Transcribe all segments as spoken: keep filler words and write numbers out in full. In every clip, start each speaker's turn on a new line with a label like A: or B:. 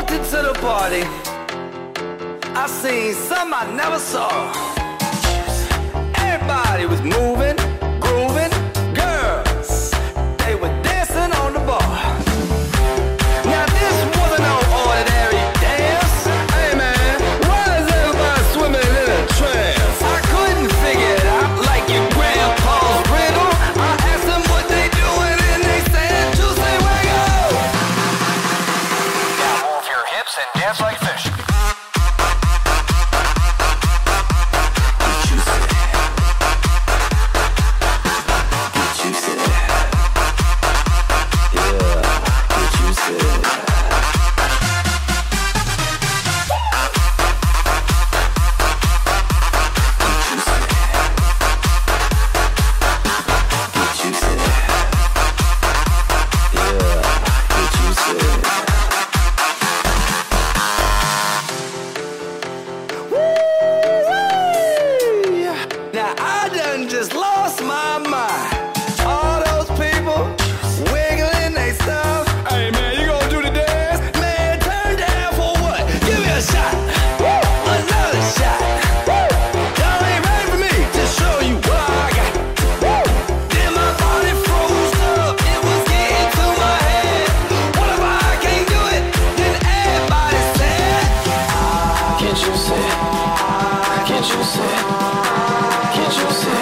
A: To the party, I seen some I never saw. Everybody was moving, grooving. Girls, they were dancing on the bar. Now this wasn't no ordinary dance. Hey man, why is everybody swimming in a trance? I couldn't figure it out like your grandpa's riddle. I asked them what they doing and they said, Juicy Wiggle.
B: Now move your hips and dance like fish.
A: Just lost my mind. All those people wiggling they stuff. Hey man, you gonna do the dance? Man, turn down for what? Give me a shot. Woo! Another shot. Woo! Y'all ain't ready for me to show you what I got. Woo! Then my body froze up. It was getting to my head. What if I can't do it? Then everybody said,
B: Can't you say? Can't you say? Can't you say?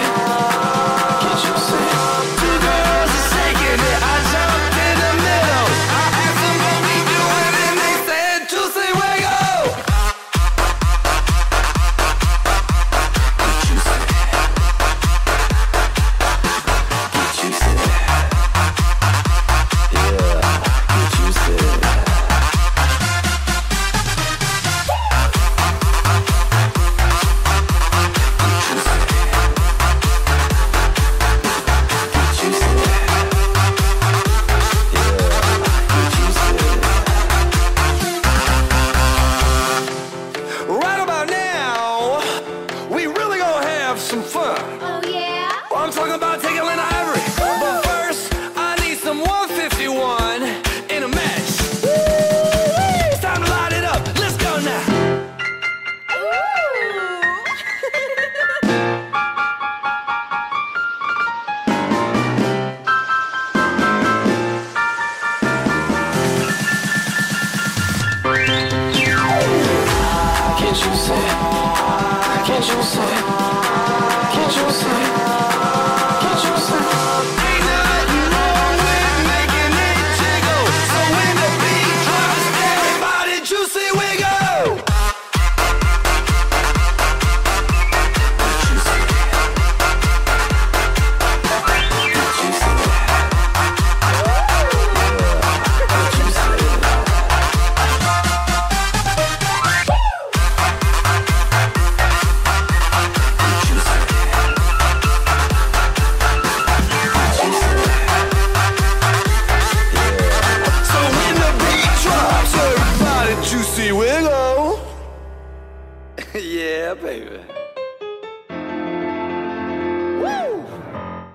A: some fun.
C: Oh, yeah?
A: Well, I'm talking about tickling ivory. Ooh. But first, I need some one fifty-one in a match. Ooh. It's time to light it up. Let's go now.
B: Can't you say? Can't you say?